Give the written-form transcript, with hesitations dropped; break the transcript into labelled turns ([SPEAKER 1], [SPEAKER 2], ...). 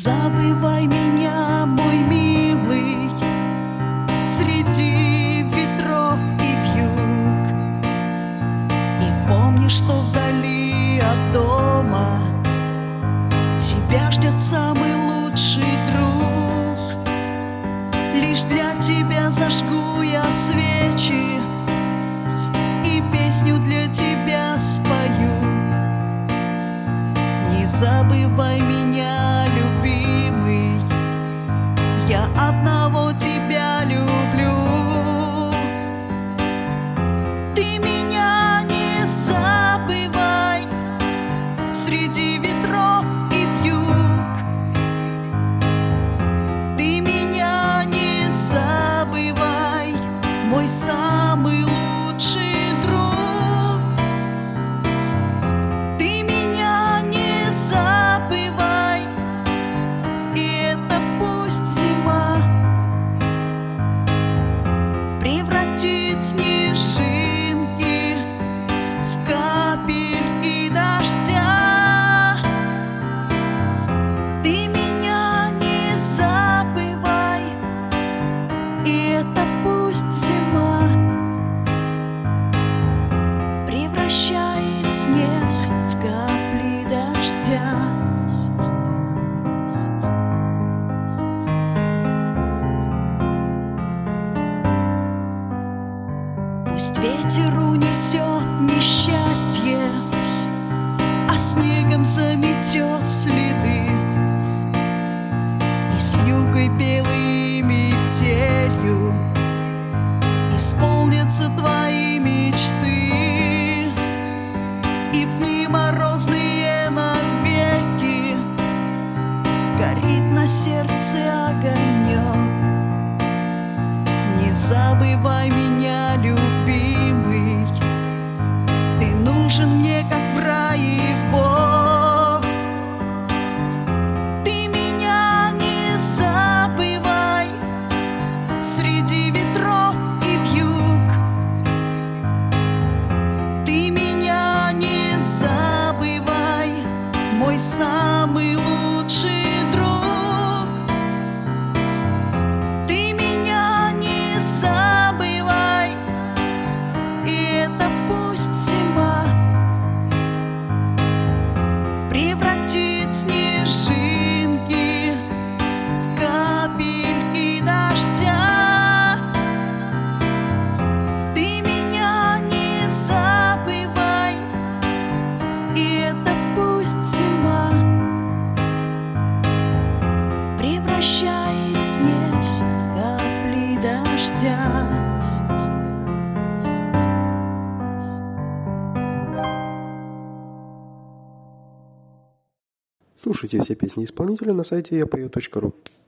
[SPEAKER 1] забывай меня, мой милый, среди ветров и вьюг. И помни, что вдали от дома тебя ждет самый лучший друг. Лишь для тебя зажгу я свечи и песню для тебя спою. Не забывай меня, любимый, я одного тебя люблю. Ты меня не забывай среди ветров и вьюг. Ты меня не забывай, мой самый лучший друг. Ты меня не забывай, и это пусть зима превратит снежинки в капельки дождя. Ты меня не забывай, и это пусть зима превращает снег в капли дождя. Пусть ветер унесет несчастье, а снегом заметет следы. И с вьюгой белой метелью исполнятся твои мечты. И в дни морозные навеки горит на сердце огонек. Не забывай меня, любимый, ты нужен мне, как в рае Бог. Ты меня не забывай среди ветров и вьюг. Ты меня не забывай, мой самый лучший друг. Ты меня не забывай, и это пусть зима превратит снежинки в капельки дождя. Ты меня не забывай, и это пусть зима превращает снег в капли дождя.
[SPEAKER 2] Слушайте все песни исполнителя на сайте yapою.ru.